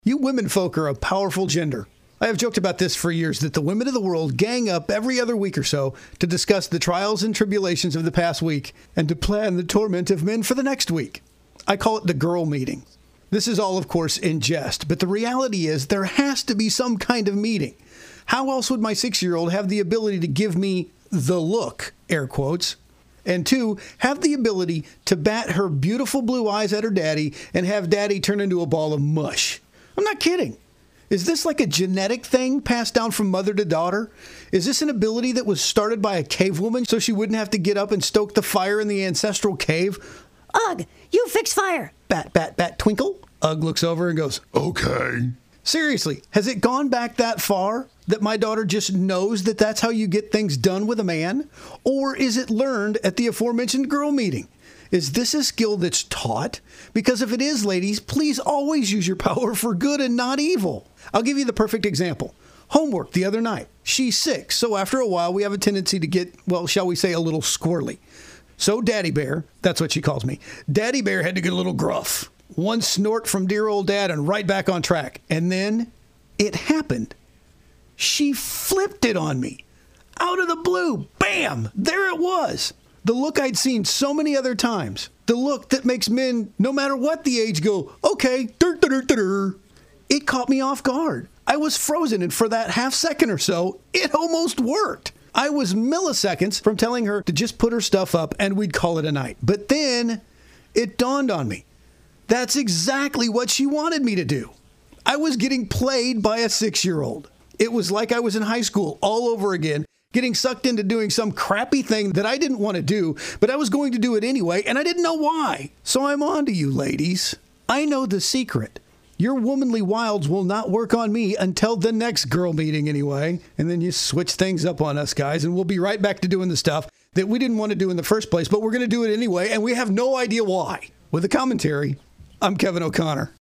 You women folk are a powerful gender. I have joked about this for years, that the women of the world gang up every other week or so to discuss the trials and tribulations of the past week and to plan the torment of men for the next week. I call it the girl meeting. This is all, of course, in jest, but the reality is there has to be some kind of meeting. How else would my 6-year-old have the ability to give me the look, air quotes, and 2, have the ability to bat her beautiful blue eyes at her daddy and have daddy turn into a ball of mush? I'm not kidding. Is this like a genetic thing passed down from mother to daughter? Is this an ability that was started by a cave woman so she wouldn't have to get up and stoke the fire in the ancestral cave? Ugh, you fix fire. Bat, bat, bat, twinkle. Ugg looks over and goes, okay. Seriously, has it gone back that far that my daughter just knows that that's how you get things done with a man? Or is it learned at the aforementioned girl meeting? Is this a skill that's taught? Because if it is, ladies, please always use your power for good and not evil. I'll give you the perfect example. Homework the other night. She's 6, so after a while we have a tendency to get, well, shall we say, a little squirrely. So Daddy Bear, that's what she calls me, Daddy Bear had to get a little gruff. One snort from dear old dad and right back on track. And then it happened. She flipped it on me. Out of the blue, bam, there it was. The look I'd seen so many other times. The look that makes men, no matter what the age, go, okay, It caught me off guard. I was frozen, and for that half second or so, it almost worked. I was milliseconds from telling her to just put her stuff up and we'd call it a night. But then it dawned on me. That's exactly what she wanted me to do. I was getting played by a 6-year-old. It was like I was in high school all over again, getting sucked into doing some crappy thing that I didn't want to do, but I was going to do it anyway, and I didn't know why. So I'm on to you, ladies. I know the secret. Your womanly wilds will not work on me until the next girl meeting anyway. And then you switch things up on us guys, and we'll be right back to doing the stuff that we didn't want to do in the first place, but we're going to do it anyway, and we have no idea why. With the commentary, I'm Kevin O'Connor.